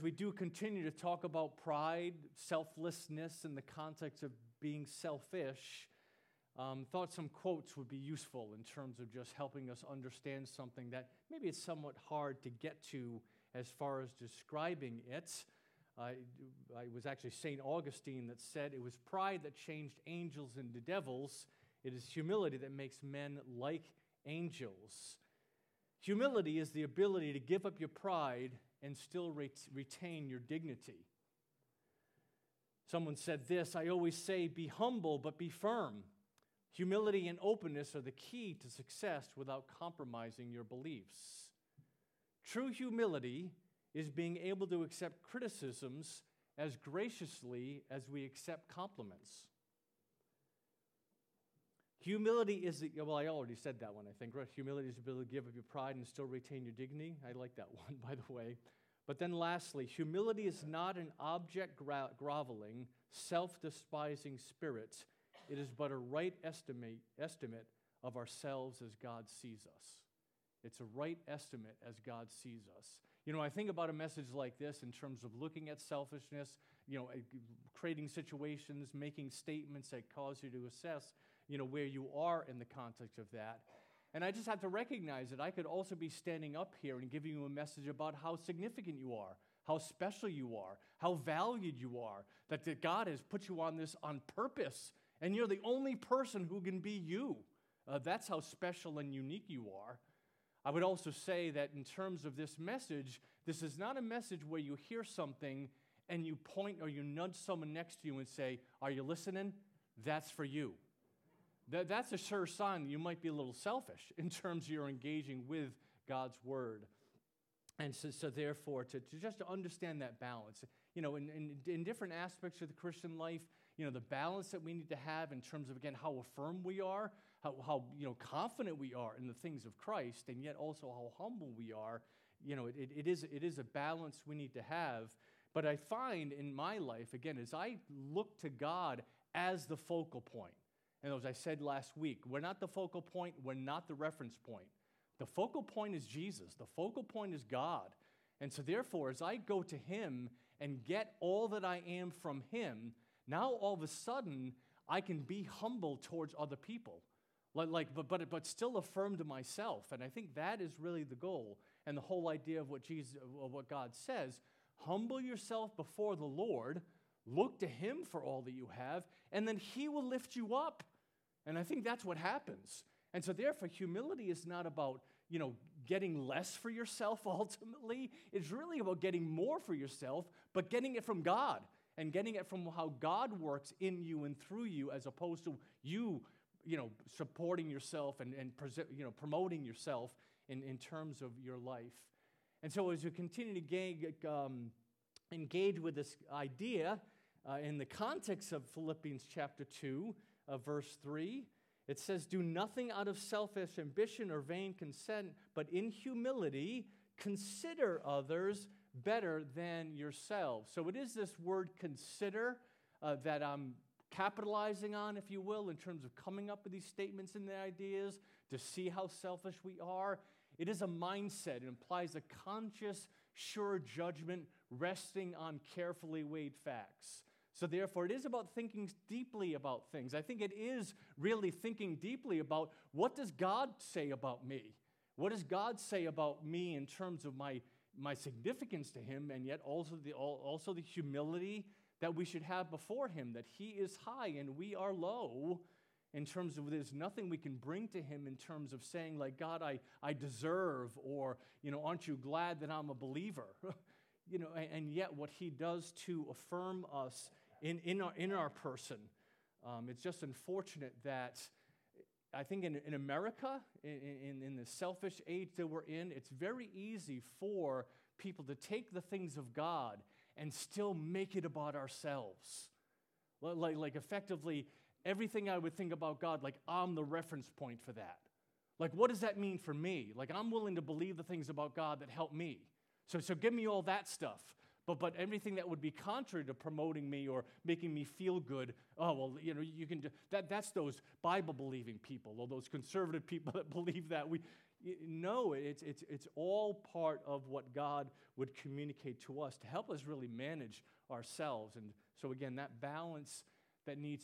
We do continue to talk about pride, selflessness in the context of being selfish. Thought some quotes would be useful in terms of just helping us understand something that maybe it's somewhat hard to get to as far as describing it. I was actually St. Augustine that said it was pride that changed angels into devils. It is humility that makes men like angels. Humility is the ability to give up your pride and still retain your dignity. Someone said this, I always say, be humble, but be firm. Humility and openness are the key to success without compromising your beliefs. True humility is being able to accept criticisms as graciously as we accept compliments. Humility is, well, I already said that one, I think, right? Humility is the ability to give up your pride and still retain your dignity. I like that one, by the way. But then lastly, humility is not an object groveling, self-despising spirit. It is but a right estimate of ourselves as God sees us. It's a right estimate as God sees us. You know, I think about a message like this in terms of looking at selfishness, creating situations, making statements that cause you to assess, where you are in the context of that. And I just have to recognize that I could also be standing up here and giving you a message about how significant you are, how special you are, how valued you are, that God has put you on this on purpose, and you're the only person who can be you. That's how special and unique you are. I would also say that in terms of this message, this is not a message where you hear something and you point or you nudge someone next to you and say, are you listening? That's for you. That's a sure sign that you might be a little selfish in terms of your engaging with God's Word. And so therefore, to just to understand that balance, in different aspects of the Christian life, the balance that we need to have in terms of, again, how affirm we are, how confident we are in the things of Christ, and yet also how humble we are, it is a balance we need to have. But I find in my life, again, as I look to God as the focal point, and as I said last week, we're not the focal point, we're not the reference point. The focal point is Jesus. The focal point is God. And so therefore, as I go to Him and get all that I am from Him, now all of a sudden, I can be humble towards other people, but still affirm to myself. And I think that is really the goal and the whole idea of what God says. Humble yourself before the Lord, look to Him for all that you have, and then He will lift you up. And I think that's what happens. And so therefore, humility is not about, getting less for yourself ultimately. It's really about getting more for yourself, but getting it from God and getting it from how God works in you and through you, as opposed to you, supporting yourself and promoting yourself in terms of your life. And so as you continue to engage with this idea in the context of Philippians chapter 2, verse 3, it says, do nothing out of selfish ambition or vain conceit, but in humility consider others better than yourselves. So it is this word consider that I'm capitalizing on, if you will, in terms of coming up with these statements and the ideas to see how selfish we are. It is a mindset. It implies a conscious, sure judgment resting on carefully weighed facts. So therefore, it is about thinking deeply about things. I think it is really thinking deeply about, what does God say about me? What does God say about me in terms of my significance to Him, and yet also the humility that we should have before Him, that He is high and we are low, in terms of there's nothing we can bring to Him in terms of saying, like, God, I deserve, or, aren't you glad that I'm a believer? And yet what He does to affirm us in our person. It's just unfortunate that I think in America, in the selfish age that we're in, it's very easy for people to take the things of God and still make it about ourselves. Like effectively, everything I would think about God, like I'm the reference point for that. Like, what does that mean for me? Like, I'm willing to believe the things about God that help me. So give me all that stuff. But everything that would be contrary to promoting me or making me feel good, you can do that. That's those Bible-believing people, or those conservative people that believe that. No, it's all part of what God would communicate to us to help us really manage ourselves. And so again, that balance that needs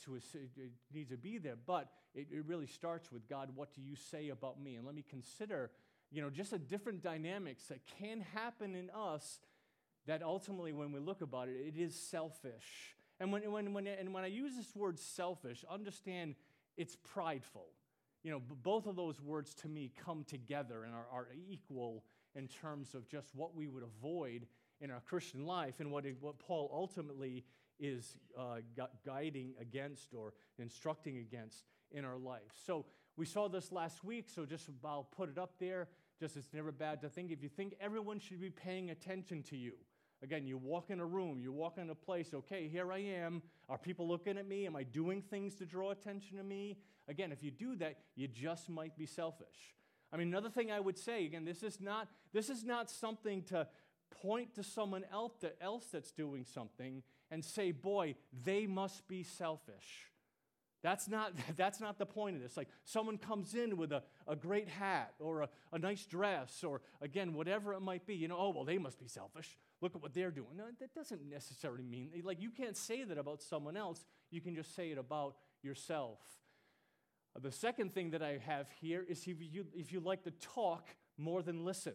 to be there, but it really starts with, God, what do you say about me? And let me consider, just the different dynamics that can happen in us that ultimately, when we look about it, it is selfish. And when I use this word selfish, understand it's prideful. Both of those words to me come together and are equal in terms of just what we would avoid in our Christian life and what Paul ultimately is guiding against or instructing against in our life. So we saw this last week, so I'll put it up there. Just it's never bad to think. If you think everyone should be paying attention to you, again, you walk in a room, you walk in a place, okay, here I am. Are people looking at me? Am I doing things to draw attention to me? Again, if you do that, you just might be selfish. I mean, another thing I would say, again, this is not something to point to someone else that's doing something and say, boy, they must be selfish. That's not the point of this. Like someone comes in with a great hat or a nice dress or, again, whatever it might be, oh, well, they must be selfish. Look at what they're doing. No, that doesn't necessarily mean, like you can't say that about someone else. You can just say it about yourself. The second thing that I have here is if you like to talk more than listen.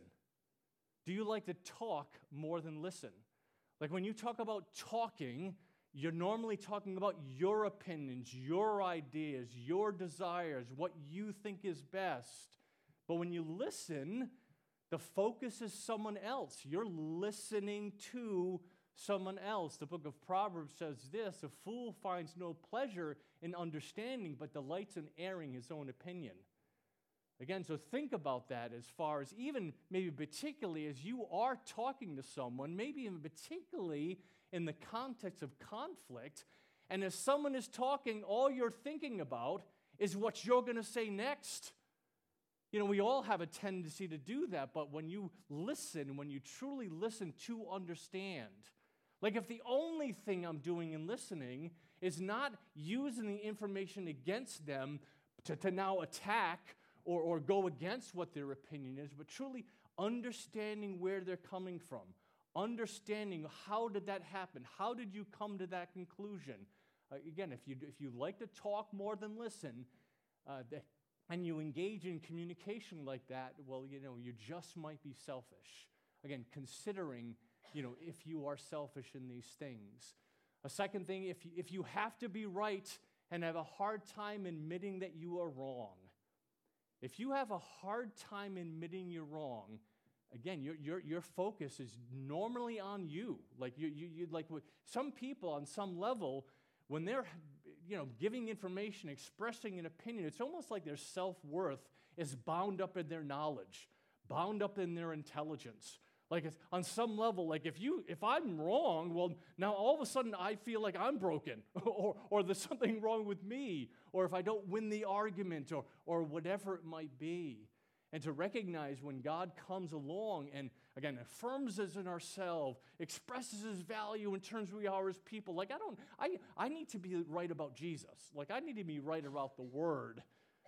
Do you like to talk more than listen? Like when you talk about talking, you're normally talking about your opinions, your ideas, your desires, what you think is best. But when you listen, the focus is someone else. You're listening to someone else. The book of Proverbs says this: a fool finds no pleasure in understanding, but delights in airing his own opinion. Again, so think about that as far as even maybe particularly as you are talking to someone, maybe even particularly in the context of conflict, and as someone is talking, all you're thinking about is what you're going to say next. We all have a tendency to do that, but when you listen, when you truly listen to understand, like if the only thing I'm doing in listening is not using the information against them to now attack or go against what their opinion is, but truly understanding where they're coming from, understanding how did that happen, how did you come to that conclusion. Again, if you like to talk more than listen, and you engage in communication like that, well, you just might be selfish. Again, considering, if you are selfish in these things. A second thing, if you have to be right and have a hard time admitting that you are wrong, if you have a hard time admitting you're wrong, again, your focus is normally on you. Like you like some people on some level, when they're giving information, expressing an opinion, it's almost like their self-worth is bound up in their knowledge, bound up in their intelligence. Like it's, on some level, like if I'm wrong, well, now all of a sudden I feel like I'm broken, or there's something wrong with me, or if I don't win the argument, or whatever it might be. And to recognize when God comes along and, again, affirms us in ourselves, expresses his value in terms of who we are as people. Like I need to be right about Jesus. Like I need to be right about the Word.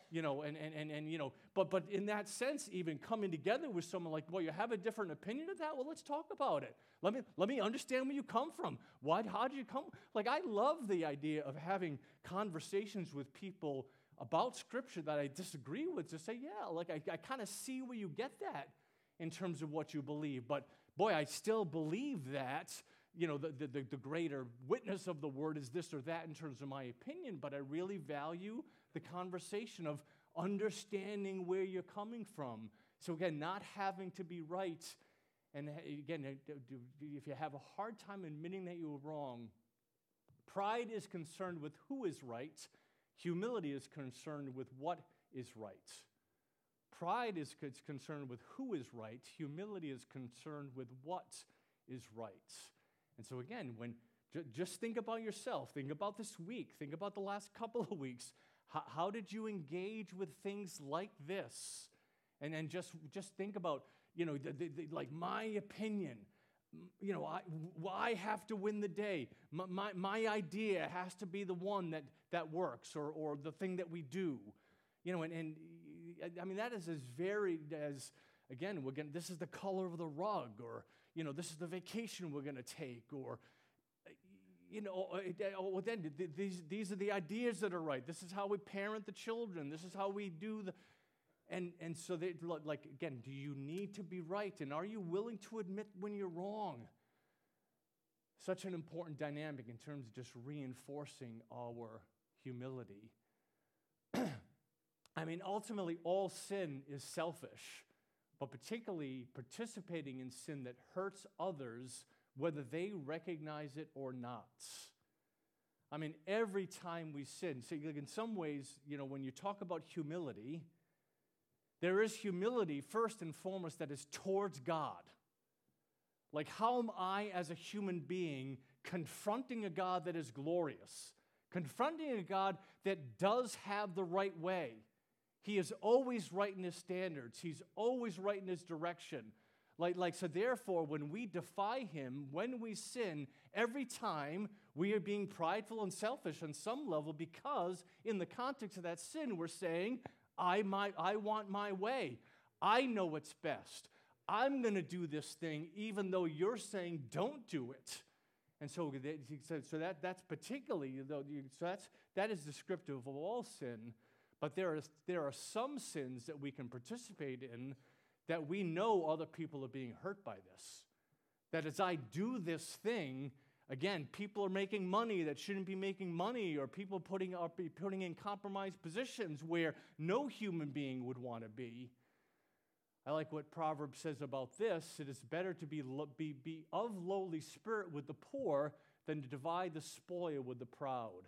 But in that sense, even coming together with someone like, well, you have a different opinion of that? Well, let's talk about it. Let me understand where you come from. How did you come? Like, I love the idea of having conversations with people about Scripture that I disagree with, to say, yeah, like I kind of see where you get that in terms of what you believe. But boy, I still believe that, the greater witness of the Word is this or that in terms of my opinion, but I really value the conversation of understanding where you're coming from. So again, not having to be right. And again, if you have a hard time admitting that you were wrong, pride is concerned with who is right. Humility is concerned with what is right. Pride is concerned with who is right. Humility is concerned with what is right. And so again, just think about yourself. Think about this week. Think about the last couple of weeks. How did you engage with things like this? And then just think about, like my opinion. I have to win the day. My idea has to be the one that works, or the thing that we do. And I mean, that is as varied as, again, this is the color of the rug, or, this is the vacation we're going to take, or, then these are the ideas that are right. This is how we parent the children. This is how we do and so they, like, again, do you need to be right? And are you willing to admit when you're wrong? Such an important dynamic in terms of just reinforcing our humility. I mean, ultimately, all sin is selfish, but particularly participating in sin that hurts others, whether they recognize it or not. I mean, every time we sin, see, in some ways, when you talk about humility, there is humility, first and foremost, that is towards God. Like, how am I, as a human being, confronting a God that is glorious, confronting a God that does have the right way? He is always right in his standards. He's always right in his direction. So therefore, when we defy him, when we sin, every time we are being prideful and selfish on some level, because in the context of that sin, we're saying, I want my way. I know what's best. I'm going to do this thing even though you're saying don't do it. And so that's particularly, that is descriptive of all sin. But there are some sins that we can participate in that we know other people are being hurt by this. That as I do this thing, again, people are making money that shouldn't be making money, or people putting in compromised positions where no human being would want to be. I like what Proverbs says about this. It is better to be of lowly spirit with the poor than to divide the spoil with the proud.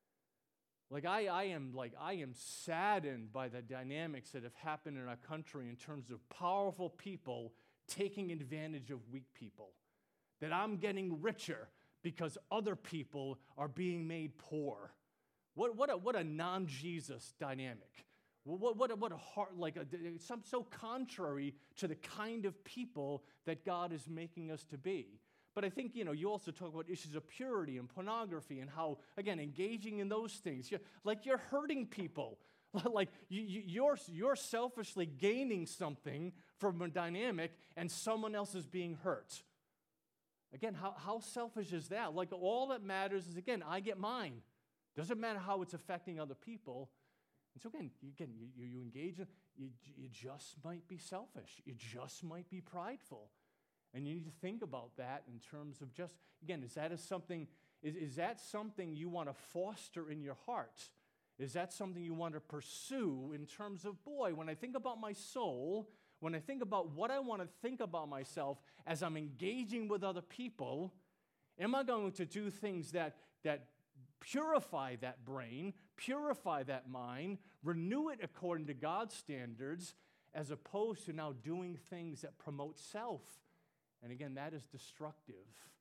I am saddened by the dynamics that have happened in our country in terms of powerful people taking advantage of weak people. That I'm getting richer because other people are being made poor. What a non-Jesus dynamic. What a heart, so contrary to the kind of people that God is making us to be. But I think, you also talk about issues of purity and pornography and how, again, engaging in those things, you're hurting people. You're selfishly gaining something from a dynamic and someone else is being hurt. Again, how selfish is that? All that matters is, again, I get mine. Doesn't matter how it's affecting other people. And so again, you engage, you just might be selfish. You just might be prideful. And you need to think about that in terms of just, again, is that something you want to foster in your heart? Is that something you want to pursue in terms of, boy, when I think about my soul, when I think about what I want to think about myself as I'm engaging with other people, am I going to do things that purify that brain, purify that mind, renew it according to God's standards, as opposed to now doing things that promote self? And again, that is destructive.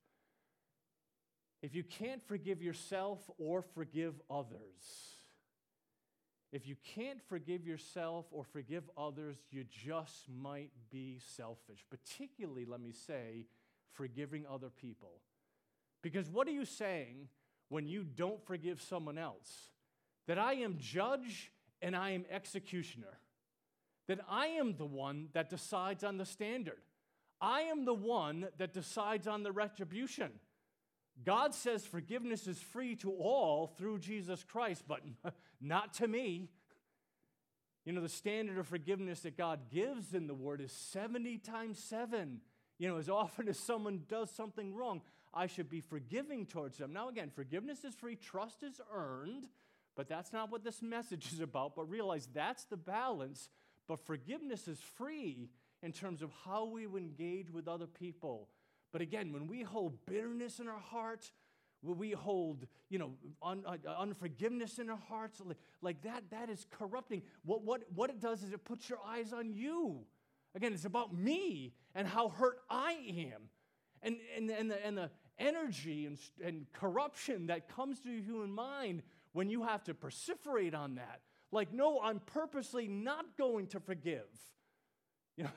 If you can't forgive yourself or forgive others, if you can't forgive yourself or forgive others, you just might be selfish. Particularly, let me say, forgiving other people. Because what are you saying when you don't forgive someone else? That I am judge and I am executioner. That I am the one that decides on the standard. I am the one that decides on the retribution. God says forgiveness is free to all through Jesus Christ, but not to me. The standard of forgiveness that God gives in the Word is 70 times 7. As often as someone does something wrong, I should be forgiving towards them. Now again, forgiveness is free, trust is earned, but that's not what this message is about. But realize that's the balance. But forgiveness is free in terms of how we engage with other people. But again, when we hold bitterness in our heart, when we hold, unforgiveness in our hearts, that is corrupting. What it does is it puts your eyes on you. Again, it's about me and how hurt I am. And the energy and corruption that comes to your human mind when you have to perseverate on that. No, I'm purposely not going to forgive. Yeah.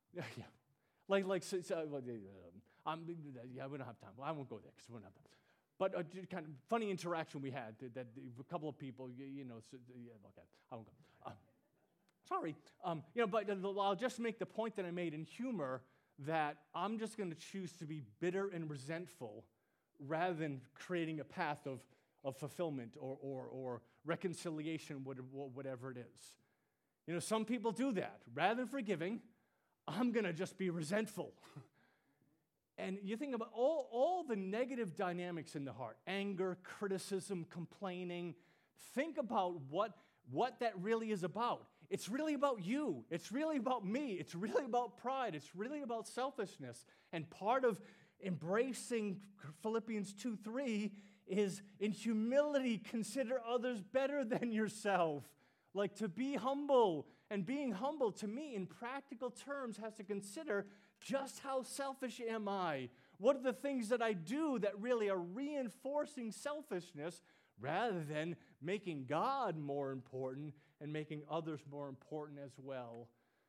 We don't have time. I won't go there because we don't have time. But a kind of funny interaction we had that a couple of people, yeah, okay, I won't go. Sorry. But I'll just make the point that I made in humor that I'm just going to choose to be bitter and resentful rather than creating a path of fulfillment or reconciliation, whatever it is. Some people do that. Rather than forgiving, I'm going to just be resentful. And you think about all the negative dynamics in the heart, anger, criticism, complaining. Think about what that really is about. It's really about you. It's really about me. It's really about pride. It's really about selfishness. And part of embracing Philippians 2:3 is in humility, consider others better than yourself. Like to be humble. And being humble, to me, in practical terms, has to consider just how selfish am I? What are the things that I do that really are reinforcing selfishness rather than making God more important and making others more important as well?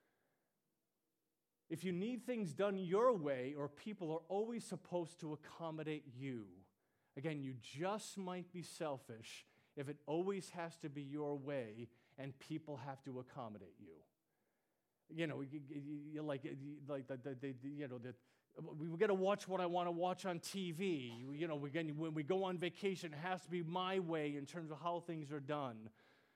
If you need things done your way, or people are always supposed to accommodate you, again, you just might be selfish if it always has to be your way and people have to accommodate you. We got to watch what I want to watch on TV. When we go on vacation, it has to be my way in terms of how things are done.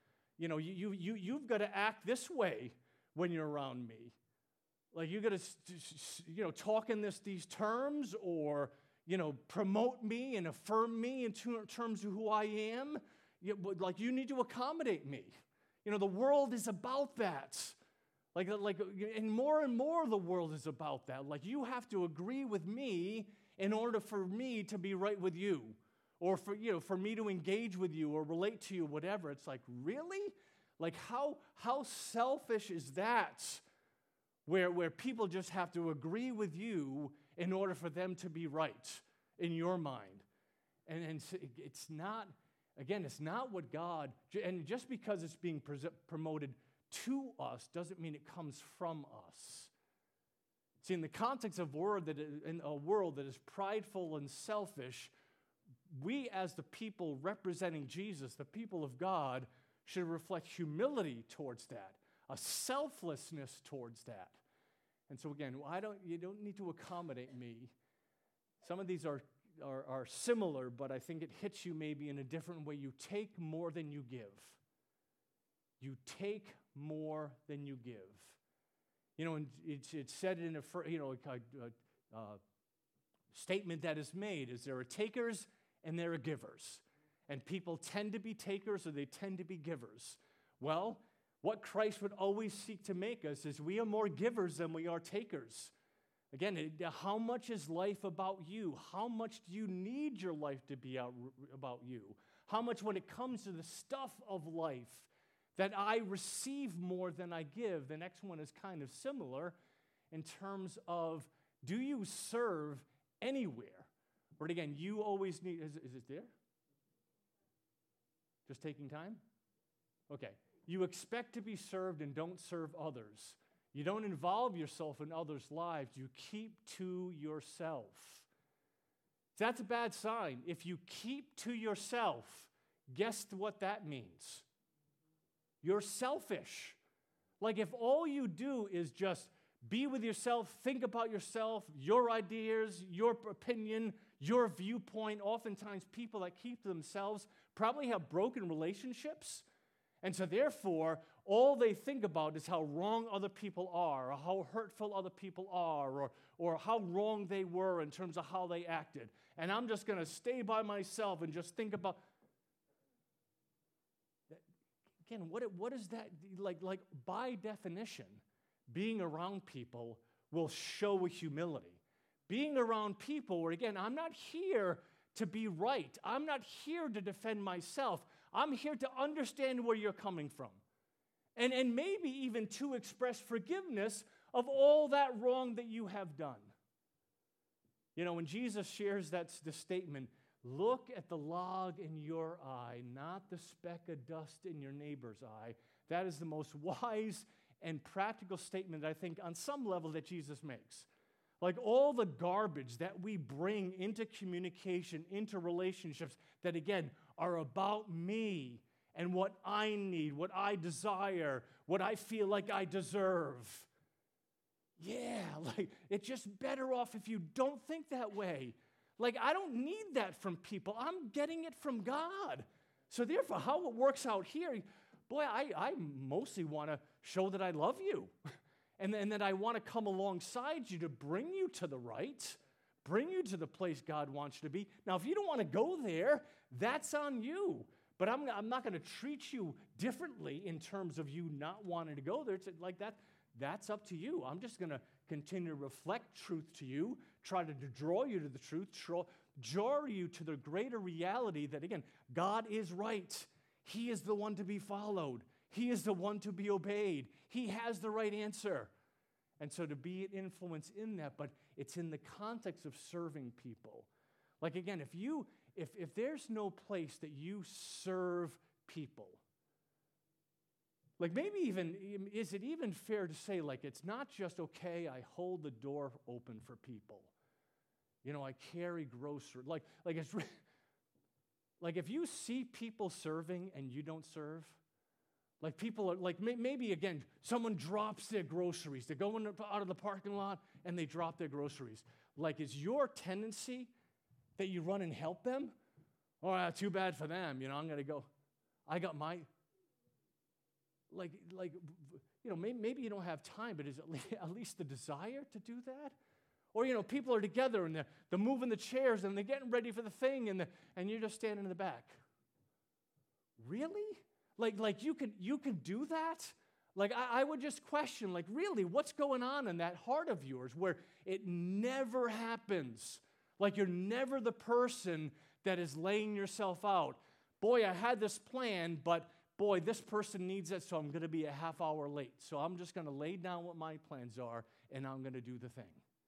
You've got to act this way when you're around me. Like you got to, talk in these terms, or promote me and affirm me in terms of who I am. Like you need to accommodate me. The world is about that. And more the world is about that. Like you have to agree with me in order for me to be right with you, or for me to engage with you or relate to you, whatever. It's like, really? Like how selfish is that? Where people just have to agree with you in order for them to be right in your mind. And it's not, again, it's not what God, and just because it's being promoted to us doesn't mean it comes from us. See, in the context of in a world that is prideful and selfish, we as the people representing Jesus, the people of God, should reflect humility towards that, a selflessness towards that. And so again, you don't need to accommodate me. Some of these are similar, but I think it hits you maybe in a different way. You take more than you give. You take more than you give. And it's said in a statement that is made, is there are takers and there are givers. And people tend to be takers or they tend to be givers. Well, what Christ would always seek to make us is we are more givers than we are takers. Again, how much is life about you? How much do you need your life to be about you? How much, when it comes to the stuff of life, that I receive more than I give? The next one is kind of similar in terms of, do you serve anywhere? But again, you always need, is it there? Just taking time? Okay. You expect to be served and don't serve others. You don't involve yourself in others' lives. You keep to yourself. That's a bad sign. If you keep to yourself, guess what that means? You're selfish. Like if all you do is just be with yourself, think about yourself, your ideas, your opinion, your viewpoint. Oftentimes people that keep to themselves probably have broken relationships. And so therefore, all they think about is how wrong other people are, or how hurtful other people are, or how wrong they were in terms of how they acted. And I'm just going to stay by myself and just think about... Again, what is that? Like by definition, being around people will show a humility. Being around people where, again, I'm not here to be right. I'm not here to defend myself. I'm here to understand where you're coming from. And maybe even to express forgiveness of all that wrong that you have done. When Jesus shares the statement, look at the log in your eye, not the speck of dust in your neighbor's eye. That is the most wise and practical statement, I think, on some level that Jesus makes. Like all the garbage that we bring into communication, into relationships that, again, are about me and what I need, what I desire, what I feel like I deserve. Yeah, like it's just better off if you don't think that way. Like I don't need that from people. I'm getting it from God. So therefore, how it works out here, boy, I mostly want to show that I love you. And that I want to come alongside you to bring you to the right, bring you to the place God wants you to be. Now, if you don't want to go there, that's on you. But I'm not going to treat you differently in terms of you not wanting to go there. It's like that. That's up to you. I'm just going to continue to reflect truth to you, try to draw you to the truth, draw you to the greater reality that, again, God is right. He is the one to be followed. He is the one to be obeyed. He has the right answer. And so to be an influence in that, but it's in the context of serving people. Like again, if there's no place that you serve people, like maybe even, is it even fair to say like it's not just, okay, I hold the door open for people. You know, I carry groceries. Like it's, like if you see people serving and you don't serve, like people are, like maybe again, someone drops their groceries. They're going out of the parking lot and they drop their groceries. Like is your tendency that you run and help them? Oh, too bad for them. You know, I'm going to go. I got my, like you know, maybe you don't have time, but is it at least the desire to do that? Or, you know, people are together and they're moving the chairs and they're getting ready for the thing and you're just standing in the back. Really? Like you can do that? Like I would just question, like really, what's going on in that heart of yours where it never happens? Like you're never the person that is laying yourself out. Boy, I had this plan, but boy, this person needs it, so I'm going to be a half hour late. So I'm just going to lay down what my plans are and I'm going to do the thing.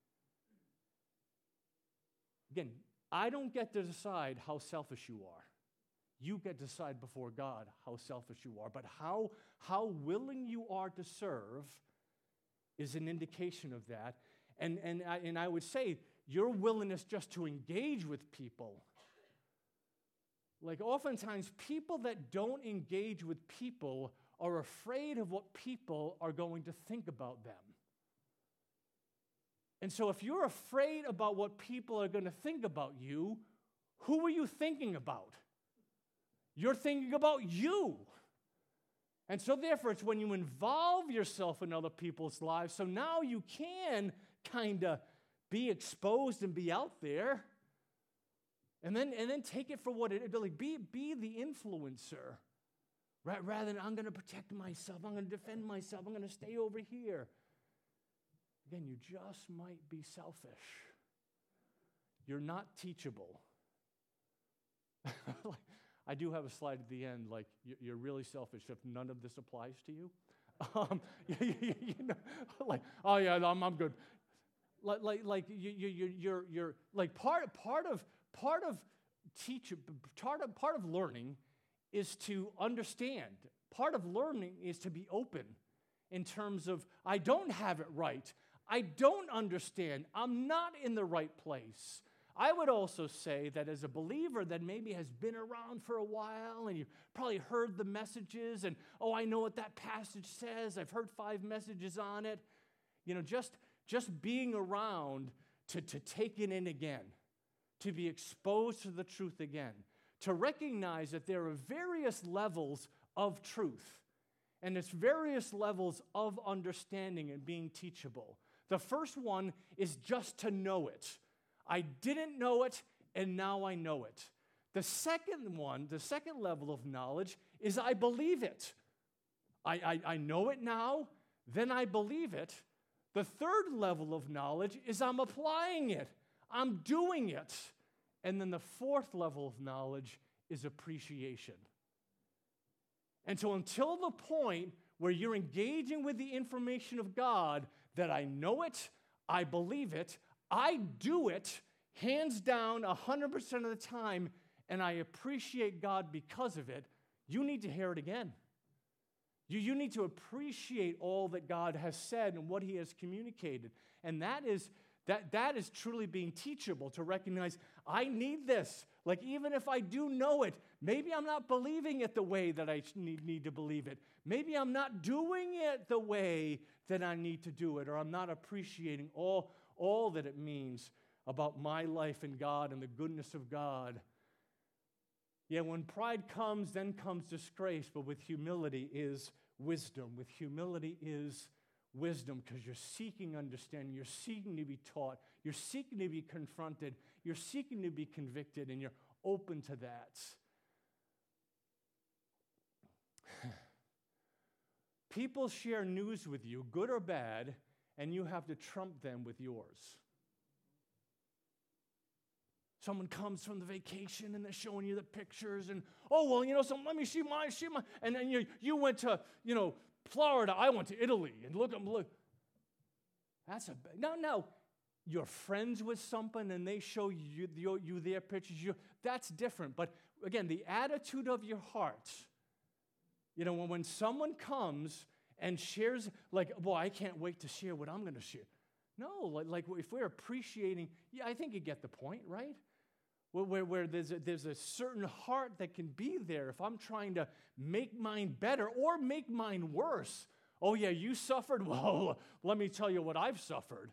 Again, I don't get to decide how selfish you are. You get to decide before God how selfish you are. But how willing you are to serve is an indication of that. And I would say your willingness just to engage with people. Like oftentimes people that don't engage with people are afraid of what people are going to think about them. And so if you're afraid about what people are going to think about you, who are you thinking about? You're thinking about you. And so therefore, it's when you involve yourself in other people's lives, so now you can kind of be exposed and be out there, and then take it for what it is. Like be the influencer, right? Rather than I'm going to protect myself, I'm going to defend myself, I'm going to stay over here. Again, you just might be selfish. You're not teachable. I do have a slide at the end, like, you're really selfish if none of this applies to you. You know, like, oh yeah, I'm good. You're like part of learning is to understand. Part of learning is to be open in terms of, I don't have it right. I don't understand. I'm not in the right place. I would also say that as a believer that maybe has been around for a while and you've probably heard the messages and, oh, I know what that passage says. I've heard 5 messages on it. You know, just being around to take it in again, to be exposed to the truth again, to recognize that there are various levels of truth and there's various levels of understanding and being teachable. The first one is just to know it. I didn't know it, and now I know it. The second one, the second level of knowledge, is I believe it. I know it now, then I believe it. The third level of knowledge is I'm applying it. I'm doing it. And then the fourth level of knowledge is appreciation. And so until the point where you're engaging with the information of God, that I know it, I believe it, I do it, hands down, 100% of the time, and I appreciate God because of it, you need to hear it again. You need to appreciate all that God has said and what He has communicated. And that is That is truly being teachable, to recognize I need this. Like, even if I do know it, maybe I'm not believing it the way that I need to believe it. Maybe I'm not doing it the way that I need to do it, or I'm not appreciating all that it means about my life and God and the goodness of God. Yeah, when pride comes, then comes disgrace, but with humility is wisdom. With humility is wisdom, because you're seeking understanding, you're seeking to be taught, you're seeking to be confronted, you're seeking to be convicted, and you're open to that. People share news with you, good or bad, and you have to trump them with yours. Someone comes from the vacation and they're showing you the pictures and, oh, well, so let me see mine. And then you went to, Florida. I went to Italy. And look. That's no. You're friends with someone and they show you their pictures. That's different. But again, the attitude of your heart, when someone comes and shares, like, boy, I can't wait to share what I'm going to share. No, like if we're appreciating, I think you get the point, right? Where there's a certain heart that can be there if I'm trying to make mine better or make mine worse. Oh, yeah, you suffered? Well, let me tell you what I've suffered.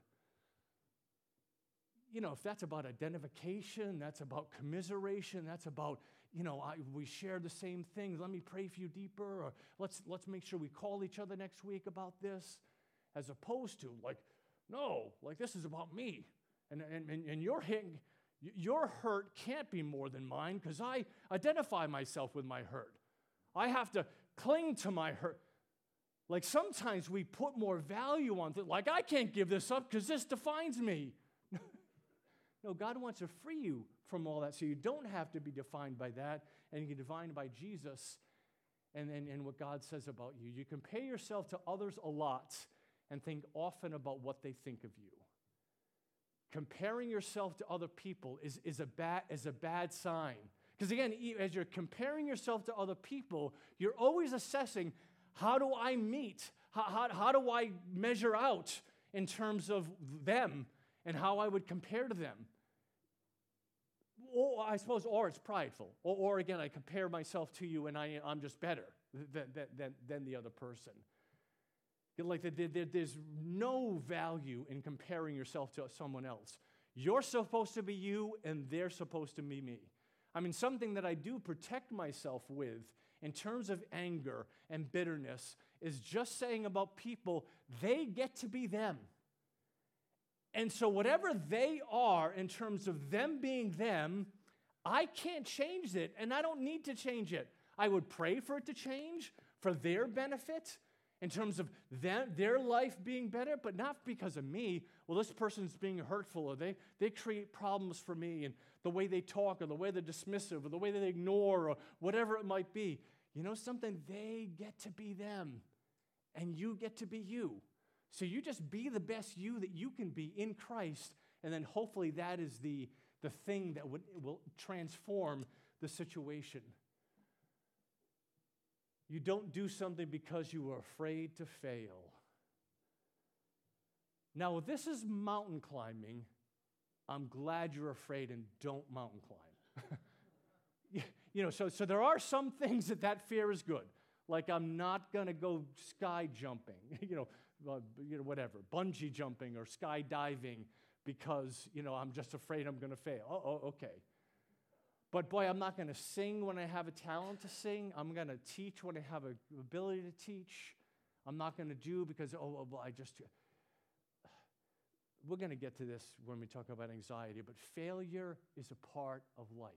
If that's about identification, that's about commiseration, that's about, we share the same things. Let me pray for you deeper, or let's make sure we call each other next week about this, as opposed to, no, this is about me. And your hurt can't be more than mine because I identify myself with my hurt. I have to cling to my hurt. Like sometimes we put more value on things. Like, I can't give this up because this defines me. No, God wants to free you from all that so you don't have to be defined by that, and you're defined by Jesus and what God says about you. You compare yourself to others a lot and think often about what they think of you. Comparing yourself to other people is a bad sign. Because again, as you're comparing yourself to other people, you're always assessing, how do I meet? How do I measure out in terms of them and how I would compare to them? Or I suppose, or it's prideful. Or again, I compare myself to you and I'm just better than the other person. There's no value in comparing yourself to someone else. You're supposed to be you, and they're supposed to be me. I mean, something that I do protect myself with in terms of anger and bitterness is just saying about people, they get to be them. And so whatever they are in terms of them being them, I can't change it, and I don't need to change it. I would pray for it to change for their benefit, in terms of their life being better, but not because of me. Well, this person's being hurtful, or they create problems for me, and the way they talk, or the way they're dismissive, or the way they ignore, or whatever it might be. Something, they get to be them, and you get to be you. So you just be the best you that you can be in Christ, and then hopefully that is the thing that will transform the situation. You don't do something because you are afraid to fail. Now, if this is mountain climbing, I'm glad you're afraid and don't mountain climb. So there are some things that fear is good. Like, I'm not going to go sky jumping, whatever, bungee jumping or skydiving because, I'm just afraid I'm going to fail. Oh, okay. But boy, I'm not going to sing when I have a talent to sing. I'm going to teach when I have an ability to teach. I'm not going to do because, we're going to get to this when we talk about anxiety, but failure is a part of life.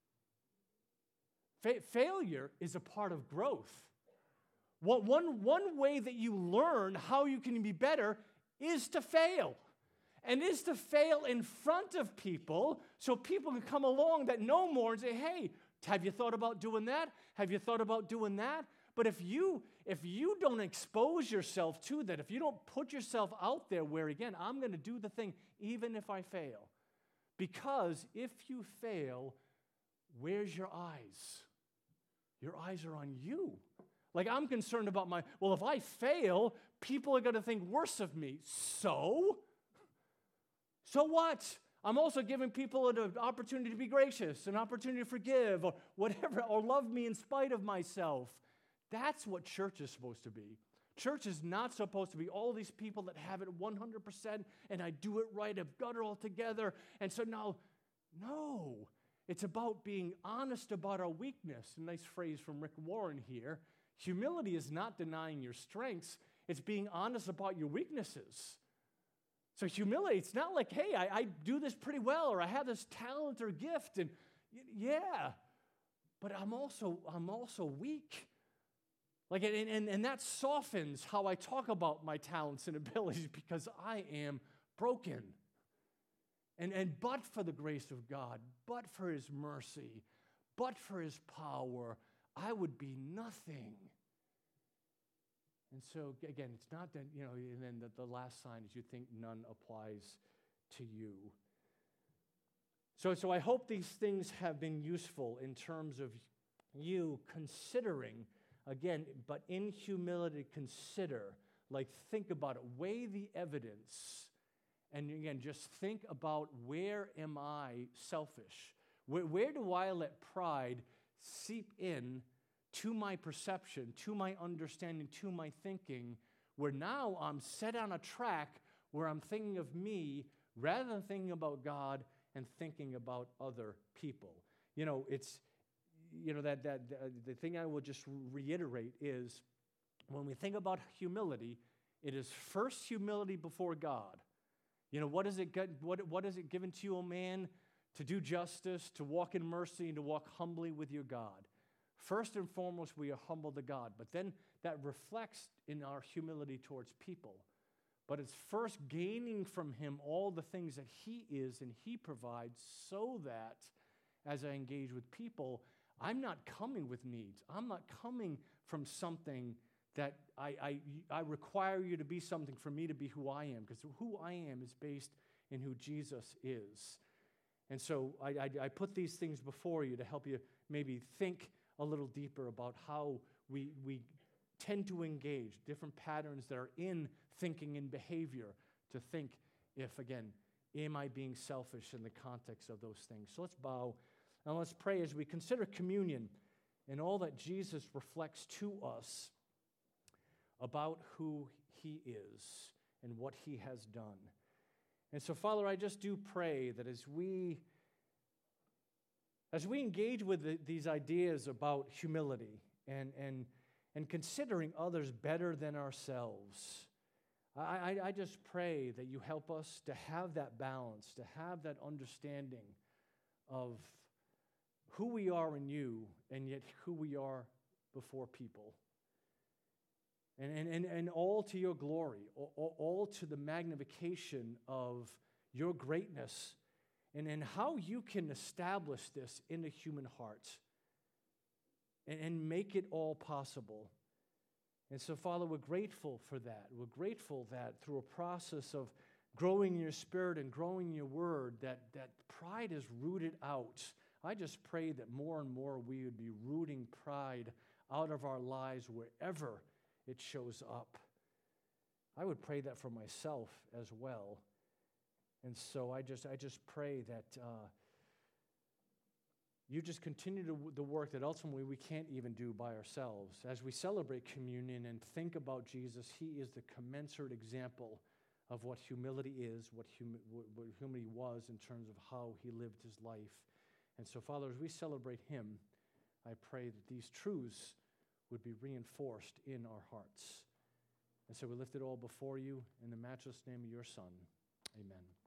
Failure is a part of growth. One way that you learn how you can be better is to fail. And is to fail in front of people so people can come along that know more and say, hey, have you thought about doing that? Have you thought about doing that? But if you don't expose yourself to that, if you don't put yourself out there where, again, I'm going to do the thing even if I fail. Because if you fail, where's your eyes? Your eyes are on you. Like, I'm concerned about if I fail, people are going to think worse of me. So So what? I'm also giving people an opportunity to be gracious, an opportunity to forgive, or whatever, or love me in spite of myself. That's what church is supposed to be. Church is not supposed to be all these people that have it 100% and I do it right, I've got it all together. And so now, no. It's about being honest about our weakness. A nice phrase from Rick Warren here. Humility is not denying your strengths. It's being honest about your weaknesses. So humility, it's not like, hey, I do this pretty well, or I have this talent or gift, and yeah, but I'm also weak. Like, and that softens how I talk about my talents and abilities because I am broken. And but for the grace of God, but for His mercy, but for His power, I would be nothing. And so, again, it's not that, and then the last sign is you think none applies to you. So I hope these things have been useful in terms of you considering, again, but in humility, consider, like think about it, weigh the evidence, and again, just think about where am I selfish? Where do I let pride seep in to my perception, to my understanding, to my thinking, where now I'm set on a track where I'm thinking of me rather than thinking about God and thinking about other people. It's, the thing I will just reiterate is when we think about humility, it is first humility before God. What is it given to you, O man? To do justice, to walk in mercy, and to walk humbly with your God. First and foremost, we are humble to God, but then that reflects in our humility towards people. But it's first gaining from Him all the things that He is and He provides so that as I engage with people, I'm not coming with needs. I'm not coming from something that I require you to be something for me to be who I am, because who I am is based in who Jesus is. And so I put these things before you to help you maybe think a little deeper about how we tend to engage, different patterns that are in thinking and behavior, to think if, again, am I being selfish in the context of those things? So let's bow and let's pray as we consider communion and all that Jesus reflects to us about who He is and what He has done. And so, Father, I just do pray that as we engage with these ideas about humility and considering others better than ourselves, I just pray that you help us to have that balance, to have that understanding of who we are in you and yet who we are before people. And all to your glory, all to the magnification of your greatness, and how you can establish this in the human heart and make it all possible. And so, Father, we're grateful for that. We're grateful that through a process of growing in your Spirit and growing in your Word, that pride is rooted out. I just pray that more and more we would be rooting pride out of our lives wherever it shows up. I would pray that for myself as well. And so I just pray that you just continue the work that ultimately we can't even do by ourselves. As we celebrate communion and think about Jesus, He is the commensurate example of what humility is, what humility was in terms of how He lived His life. And so, Father, as we celebrate Him, I pray that these truths would be reinforced in our hearts. And so we lift it all before you in the matchless name of your Son. Amen.